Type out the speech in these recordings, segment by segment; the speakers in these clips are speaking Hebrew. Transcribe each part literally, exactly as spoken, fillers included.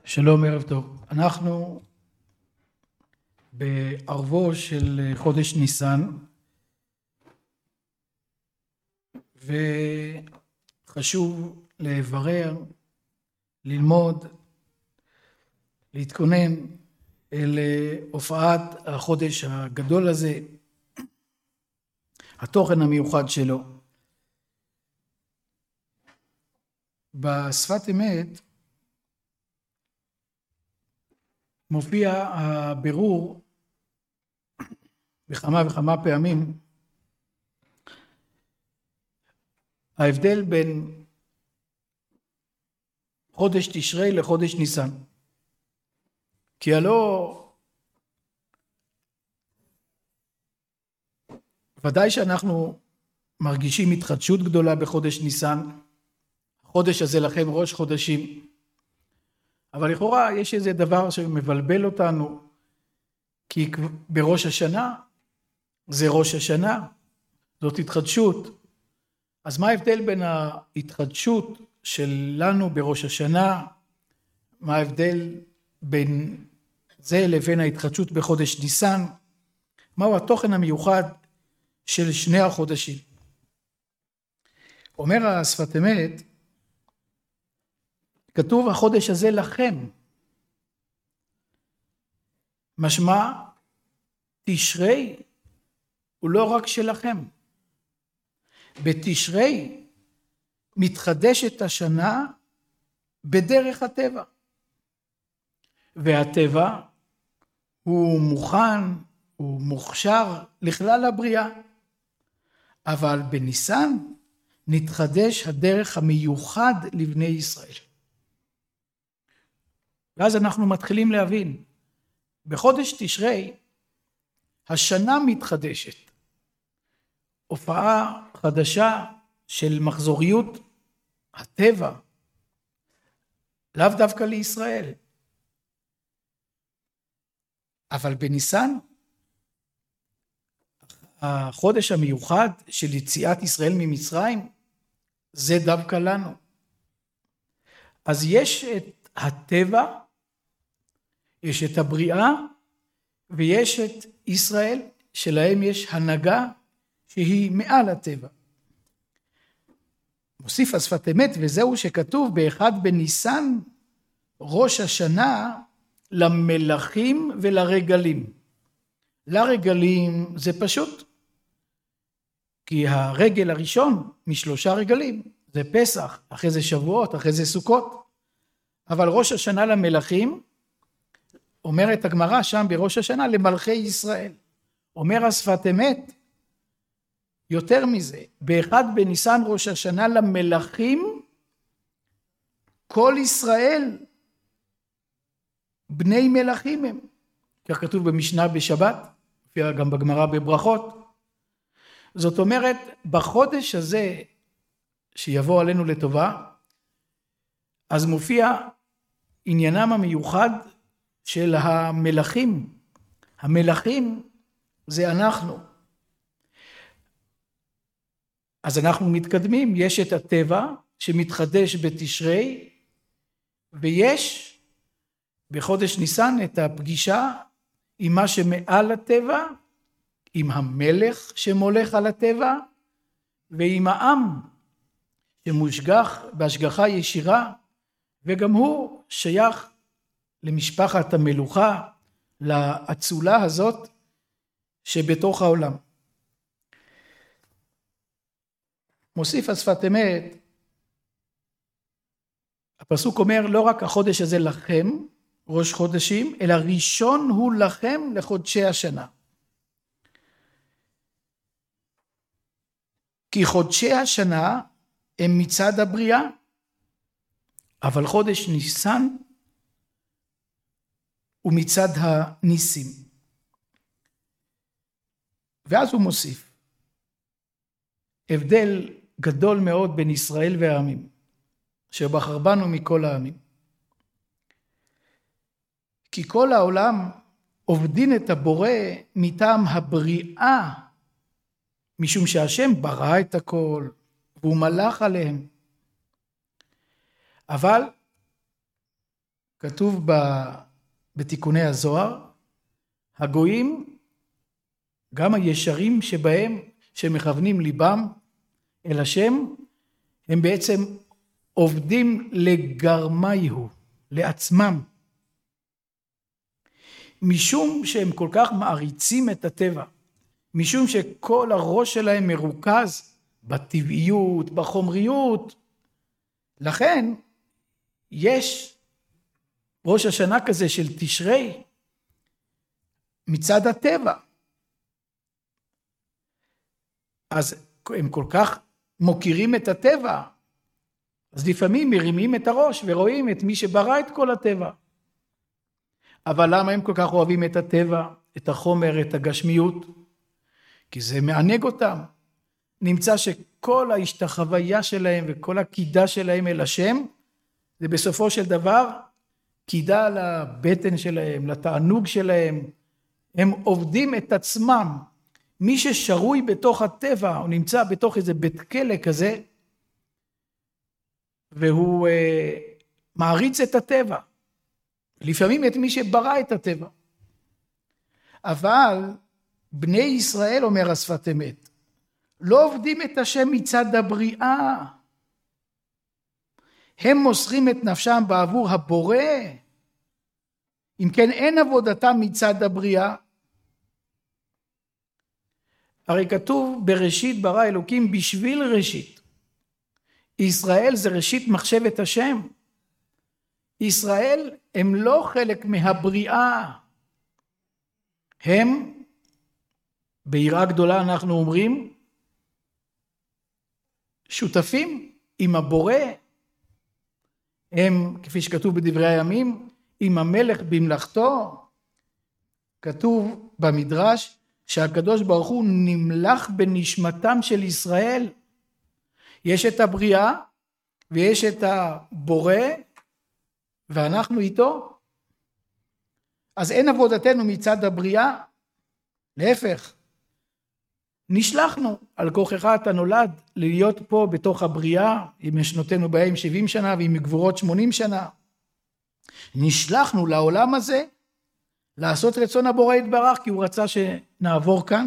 שלום, ערב טוב. אנחנו בערבו של חודש ניסן, וחשוב לברר, ללמוד, להתכונן אל הופעת החודש הגדול הזה, התוכן המיוחד שלו. בשפת אמת מופיע הבירור בכמה וכמה פעמים, ההבדל בין חודש תשרי לחודש ניסן. כי הלא ודאי שאנחנו מרגישים התחדשות גדולה בחודש ניסן, החודש הזה לכם ראש חודשים, אבל לכאורה יש איזה דבר שמבלבל אותנו, כי בראש השנה, זה ראש השנה, זאת התחדשות. אז מה ההבדל בין ההתחדשות שלנו בראש השנה, מה ההבדל בין זה לבין ההתחדשות בחודש ניסן, מהו התוכן המיוחד של שני החודשים? אומר השפת אמת, כתוב החודש הזה לכם, משמע תשרי הוא לא רק שלכם. בתשרי מתחדשת השנה בדרך הטבע, והטבע הוא מוכן, הוא מוכשר לכלל הבריאה, אבל בניסן נתחדש הדרך המיוחד לבני ישראל. ואז אנחנו מתחילים להבין, בחודש תשרי השנה מתחדשת, הופעה חדשה של מחזוריות הטבע, לאו דווקא לישראל. אבל בניסן, החודש המיוחד של יציאת ישראל ממצרים, זה דווקא לנו. אז יש את הטבע, יש את הבריאה, ויש את ישראל, שלהם יש הנהגה שהיא מעל הטבע. מוסיף השפת אמת, וזהו שכתוב באחד בניסן, ראש השנה למלכים ולרגלים. לרגלים זה פשוט, כי הרגל הראשון משלושה רגלים, זה פסח, אחרי זה שבועות, אחרי זה סוכות. אבל ראש השנה למלכים, אומרת הגמרא שם בראש השנה למלכי ישראל. אומר השפת אמת, יותר מזה, באחד בניסן ראש השנה למלכים, כל ישראל בני מלכים הם. כך כתוב במשנה בשבת, גם בגמרא בברכות. זאת אומרת, בחודש הזה שיבוא עלינו לטובה, אז מופיע עניינם המיוחד של המלכים. המלכים זה אנחנו. אז אנחנו מתקדמים, יש את הטבע שמתחדש בתשרי, ויש בחודש ניסן את הפגישה עם מה שמעל הטבע, עם המלך שמולך על הטבע, ועם העם שמושגח בהשגחה ישירה, וגם הוא שייך למשפחת המלוכה, לאצולה הזאת שבתוך העולם. מוסיף השפת אמת, הפסוק אומר לא רק החודש הזה לכם, ראש חודשים, אלא ראשון הוא לכם לחודשי השנה. כי חודשי השנה הם מצד הבריאה, אבל חודש ניסן הוא מצד הניסים. ואז הוא מוסיף, הבדל גדול מאוד בין ישראל והעמים, שבחר בנו מכל העמים. כי כל העולם עובדין את הבורא מטעם הבריאה, משום שהשם ברא את הכל, והוא מלך עליהם. אבל כתוב בתיקוני הזוהר, הגויים, גם הישרים שבהם, שמכוונים ליבם אל השם, הם בעצם עובדים לגרמייהו, לעצמם. משום שהם כל כך מעריצים את הטבע, משום שכל הראש שלהם מרוכז בטבעיות, בחומריות, לכן יש ראש השנה כזה של תשרי מצד הטבע. אז הם כל כך מוכירים את הטבע, אז לפעמים מרימים את הראש ורואים את מי שברא את כל הטבע. אבל למה הם כל כך אוהבים את הטבע, את החומר, את הגשמיות? כי זה מענג אותם. נמצא שכל ההשתחוויה שלהם וכל הקידה שלהם אל השם, זה בסופו של דבר קידה לבטן שלהם, לתענוג שלהם. הם עובדים את עצמם. מי ששרוי בתוך הטבע, הוא נמצא בתוך איזה בית כלא כזה, והוא אה, מעריץ את הטבע. לפעמים את מי שברא את הטבע. אבל בני ישראל, אומר השפת אמת, לא עובדים את השם מצד הבריאה. הם מוסרים את נפשם בעבור הבורא. אם כן, אין עבודתם מצד הבריאה. הרי כתוב בראשית ברא אלוקים בשביל ראשית. ישראל זה ראשית מחשבת השם. ישראל הם לא חלק מהבריאה. הם, ביראה גדולה אנחנו אומרים, שותפים עם הבורא. הם, כפי שכתוב בדברי הימים, עם המלך במלאכתו. כתוב במדרש שהקדוש ברוך הוא נמלך בנשמתם של ישראל. יש את הבריאה ויש את הבורא ואנחנו איתו. אז אין עבודתנו מצד הבריאה, להפך. נשלחנו על כוחך אתה נולד להיות פה בתוך הבריאה, אם ישנותנו בהם שבעים שנה ואם גבורות שמונים שנה. נשלחנו לעולם הזה לעשות רצון הבורא יתברך, כי הוא רצה שנעבור כאן.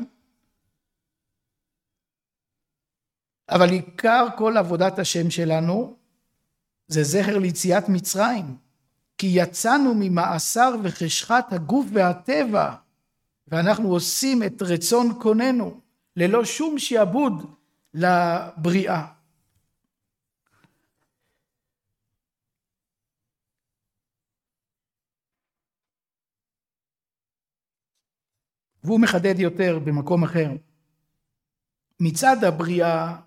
אבל עיקר כל עבודת השם שלנו זה זכר ליציאת מצרים, כי יצאנו ממאסר וחשכת הגוף והטבע, ואנחנו עושים את רצון קוננו ללא שום שיעבוד לבריאה. והוא מחדד יותר במקום אחר. מצד הבריאה,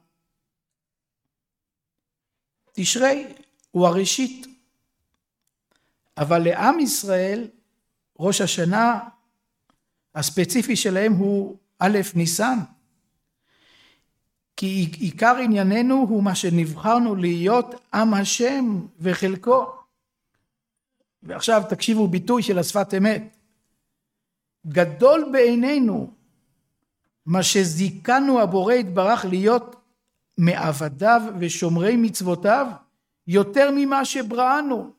תשרי הוא הראשית. אבל לעם ישראל, ראש השנה הספציפי שלהם הוא א' ניסן. כי עיקר ענייננו הוא מה שנבחרנו להיות עם השם וחלקו. ועכשיו תקשיבו ביטוי של השפת אמת. גדול בעינינו מה שזיכנו הבורא יתברך להיות מעבדיו ושומרי מצוותיו יותר ממה שבראנו.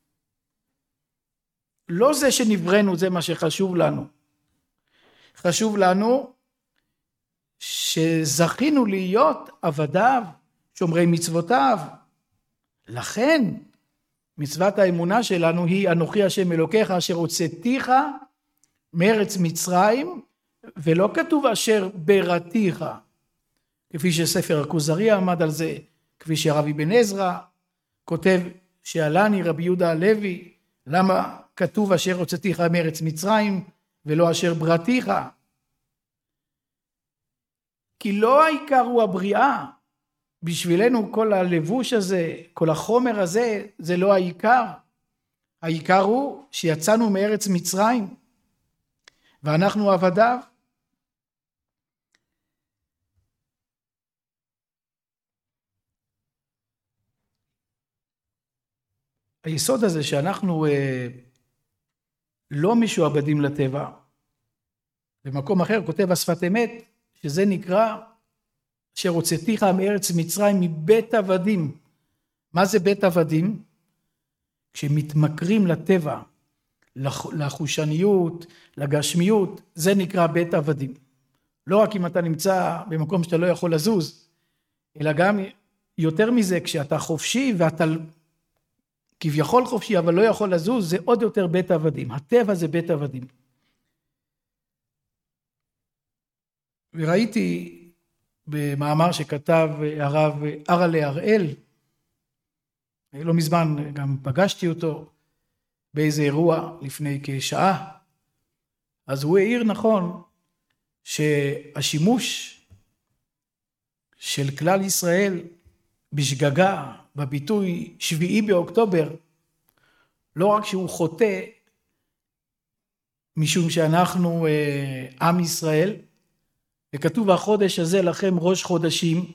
לא זה שנבראנו זה מה שחשוב לנו. חשוב לנו שזכינו להיות עבדיו, שומרי מצוותיו. לכן מצוות האמונה שלנו היא אנוכי השם אלוקיך אשר הוצאתיך מארץ מצרים, ולא כתוב אשר בראתיך, כפי שספר הכוזרי עמד על זה, כפי שהרב אבן עזרא כותב שאלני רבי יהודה הלוי, למה כתוב אשר הוצאתיך מארץ מצרים ולא אשר בראתיך? כי לא העיקר הוא הבריאה. בשבילנו כל הלבוש הזה, כל החומר הזה, זה לא העיקר. העיקר הוא שיצאנו מארץ מצרים ואנחנו עבדיו. היסוד הזה שאנחנו אה, לא משועבדים לטבע. במקום אחר כותב השפת אמת, שזה נקרא אשר הוצאתיך מארץ מצרים מבית עבדים. מה זה בית עבדים? שמתמכרים לטבע, לחושניות, לגשמיות, זה נקרא בית עבדים. לא רק אם אתה נמצא במקום שאתה לא יכול לזוז, אלא גם יותר מזה, כשאתה חופשי ואתה כביכול חופשי אבל לא יכול לזוז, זה עוד יותר בית עבדים. הטבע זה בית עבדים. וראיתי במאמר שכתב הרב ארלה הראל, לא מזמן גם פגשתי אותו באיזה אירוע לפני כשעה, אז הוא העיר נכון שהשימוש של כלל ישראל בשגגה בביטוי שביעי באוקטובר, לא רק שהוא חוטא משום שאנחנו עם ישראל, וכתוב החודש הזה לכם ראש חודשים,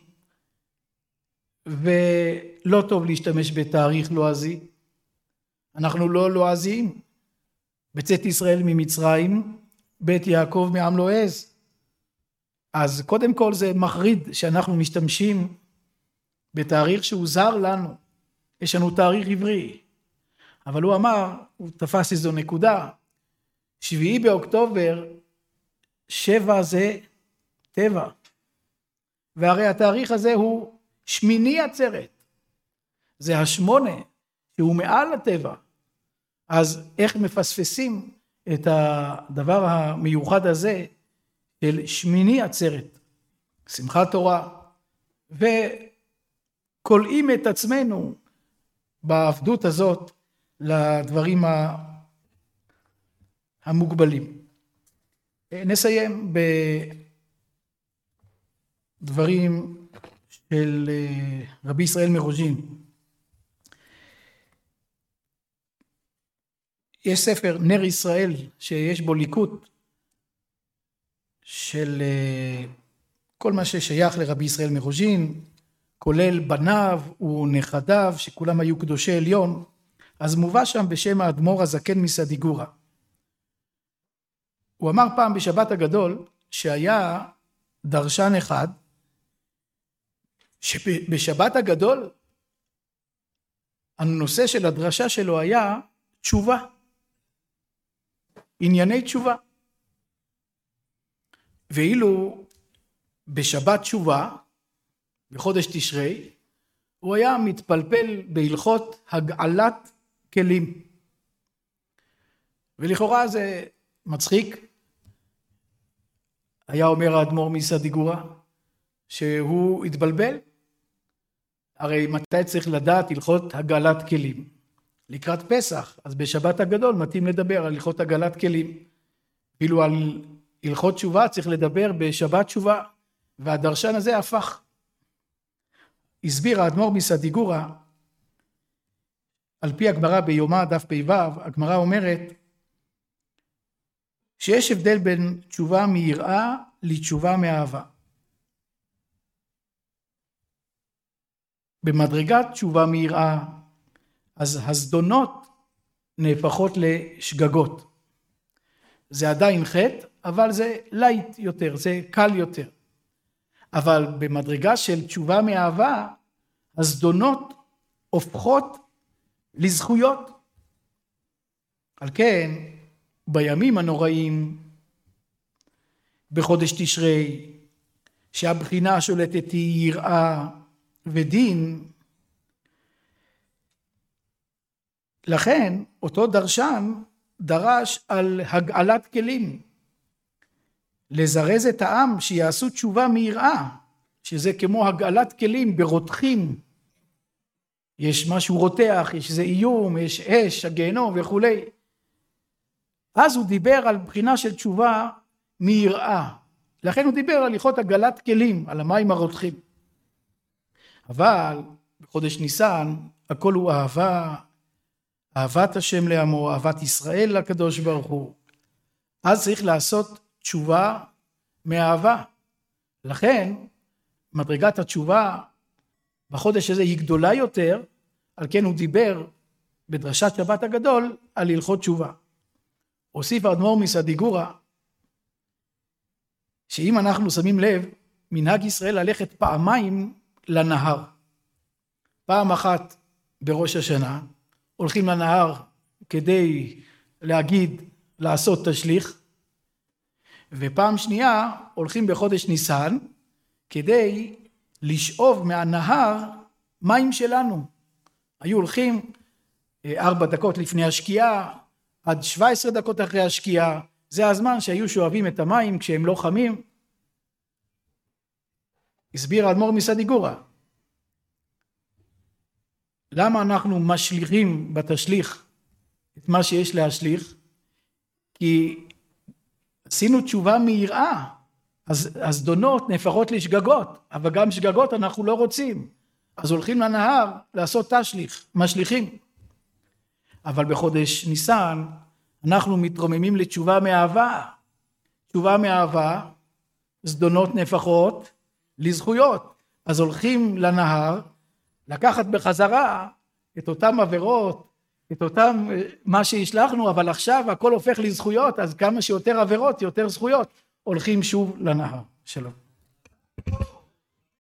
ולא טוב להשתמש בתאריך לועזי, אנחנו לא לועזיים, בצאת ישראל ממצרים, בית יעקב מעם לא עז. אז קודם כל זה מחריד שאנחנו משתמשים בתאריך שהוא זר לנו, יש לנו תאריך עברי, אבל הוא אמר, הוא תפס איזו נקודה, שביעי באוקטובר, שבע זה טבע, והרי התאריך הזה הוא שמיני עצרת, זה השמונה שהוא מעל הטבע, אז איך מפספסים את הדבר המיוחד הזה של שמיני עצרת, שמחת תורה, וקולעים את עצמנו בעבדות הזאת לדברים המוגבלים. נסיים בדברים של רבי ישראל מרוז'ין. יש ספר נר ישראל שיש בו ליקוט של כל מה ששייך לרבי ישראל מרוז'ין, כולל בניו ונכדיו שכולם היו קדושי עליון, אז מובא שם בשם האדמו"ר הזקן מסדיגורה. הוא אמר פעם בשבת הגדול שהיה דרשן אחד, שבשבת הגדול הנושא של הדרשה שלו היה תשובה, ענייני תשובה. ואילו בשבת תשובה, בחודש תשרי, הוא היה מתפלפל בהלכות הגעלת כלים. ולכאורה זה מצחיק, היה אומר האדמו"ר מסדיגורה, שהוא התבלבל, הרי מתי צריך לדעת הלכות הגעלת כלים? לקראת פסח, אז בשבת הגדול מתאים לדבר על הלכות הגעלת כלים, כאילו על הלכות תשובה צריך לדבר בשבת תשובה, והדרשן הזה הפך. הסביר האדמו"ר מסדיגורה, על פי הגמרא ביומא דף פ"ו, הגמרא אומרת, שיש הבדל בין תשובה מיראה לתשובה מאהבה. במדרגת תשובה מיראה, אז הזדונות נהפכות לשגגות. זה עדיין חטא, אבל זה לייט יותר, זה קל יותר. אבל במדרגה של תשובה מאהבה, הזדונות הופכות לזכויות. על כן, בימים הנוראים, בחודש תשרי, שהבחינה השולטת היא יראה ודין, לכן אותו דרשן דרש על הגעלת כלים, לזרז את העם שיעשו תשובה מיראה, שזה כמו הגעלת כלים ברותחים, יש משהו רותח, יש איזה איום, יש אש, הגיהנום וכו'. אז הוא דיבר על בחינה של תשובה מיראה, לכן הוא דיבר על הלכות הגעלת כלים, על המים הרותחים. אבל בחודש ניסן הכל הוא אהבה, אהבת השם לעמו, אהבת ישראל לקדוש ברוך הוא. אז צריך לעשות תשובה מאהבה. לכן מדרגת התשובה בחודש הזה היא גדולה יותר, על כן הוא דיבר בדרשת שבת הגדול על הלכות תשובה. הוסיף האדמו"ר מסדיגורה, שאם אנחנו שמים לב, מנהג ישראל ללכת פעמיים לנהר. פעם אחת בראש השנה, הולכים לנהר כדי להגיד, לעשות תשליך, ופעם שנייה הולכים בחודש ניסן כדי לשאוב מהנהר מים שלנו. היו הולכים ארבע דקות לפני השקיעה עד שבע עשרה דקות אחרי השקיעה, זה הזמן שהיו שואבים את המים כשהם לא חמים. הסביר האדמו"ר מסדיגורה למה אנחנו משליכים בתשליך את מה שיש להשליך, כי עשינו תשובה מיראה, אז הזדונות נהפכות לשגגות, אבל גם שגגות אנחנו לא רוצים, אז הולכים לנהר לעשות תשליך, משליכים. אבל בחודש ניסן אנחנו מתרוממים לתשובה מאהבה, תשובה מאהבה, זדונות נהפכות לזכויות, אז הולכים לנהר לקחת בחזרה את אותם עבירות, את אותם מה שהשלחנו, אבל עכשיו הכל הופך לזכויות, אז כמה שיותר עבירות יותר זכויות, הולכים שוב לנהר. שלום.